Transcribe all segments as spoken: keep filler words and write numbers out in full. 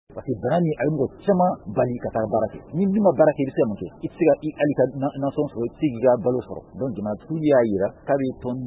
parce que bana ni ay mo chama bali ka tar barake ni bima barake bi semonke itsiga i alika na son so itsiga balo soro donc dina tuya yira kabe ton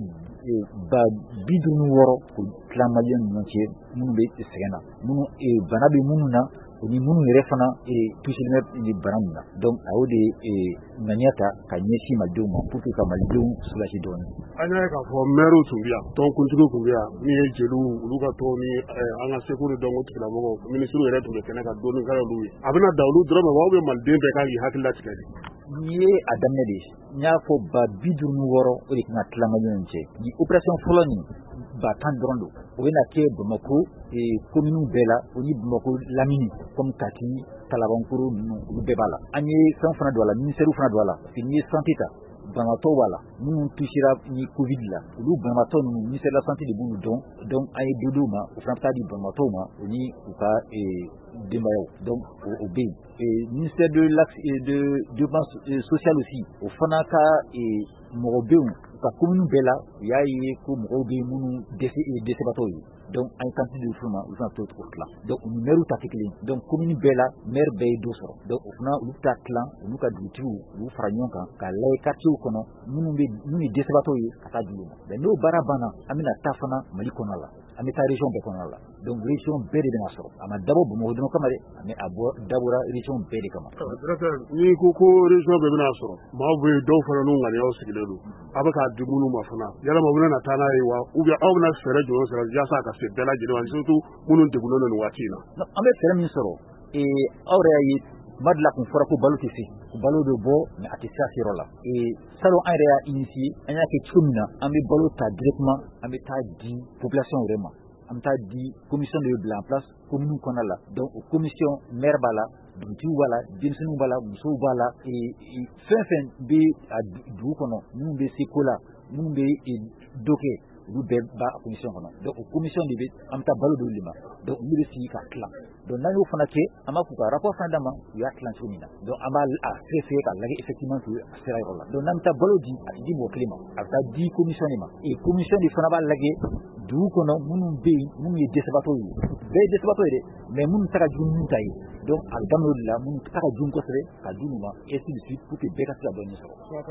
ba bidunu woro ko clamalien montier munu be segena munu e bana be munu na ni munu yere fana e tusilme ni banamna donc awde e maniata ka nyesi maduma pour que ka maldu sulashi don anya ka fo meru tumbia ton kuntugo kumbia ni jelu luga to ni anga sekuru don utila mo ministru yere tumbe kana ka donu kala luwi abina dawlu drama wawbe malde be ka yi hakilla tikade ye adamne de nya fo ba bidunu woro o de na clamalien che ni opération foloni ba tan drondo o bena ke Bamako e commune bela oni Bamako lamini comme Kati Kalabankuru no bebala ani san fana do la ministère fana do la fini santé ta Bamato wala nous touchera ni covid là lu Bamato nous ministère de la santé de bulu don donc ay dodoma o fanta di Bamato ma oni ou ka e dembayo donc au B et ministère de l'axe et de développement social aussi au fanaka et morobeu ka commune bela yayi ko mobe munu desi desi batoyi donc en quantité de fuma ils ont tout là donc numéro tatikli donc commune bela maire bay dosoro donc ofna lukta clan luka dutu lu franyon kan ka lay quartier kono munu be munu desi batoyi ata duluma ben no barabana amina tafana malikona la amita région be kono la donc région bede de nasoro ama dabo bu mo do kamare ame abo dabura région bede kama directeur ni ko ko région be nasoro ma be do fara no ngani o sigilelu abaka dumunu mafuna yala mabuna na tana yiwa ubi awna fere jo sera jasa ka se bela jino an surtout munun de bunono no watina no ambe fere min soro e awre yi madla kun fara ko balu tisi ko balu do bo na atisa sirola e salo ayre ya initié anya ke chumina ambe balu ta directement ambe ta di population vraiment ambe ta di commission de blanc en place commune konala donc commission maire bala duti wala dinsinu bala muso bala e fin fin be du kono mun be sikola mun be doke du be ba commission kono donc commission de amta balo do lima donc ni be si ka clan donc nan yo fana ke amaku ka rapport fandama ya clan chumina donc amal a fait ka lagi effectivement que sera rola donc nan ta balo di di mo climat ata di commission ni ma e commission di fana ba lagi du kono mun be mun ye desabato yi be desabato yi mais mun taka junu tay donc al damlo la mun taka jun ko sere ka dunuma et ainsi de suite pour que be ka sa bonne so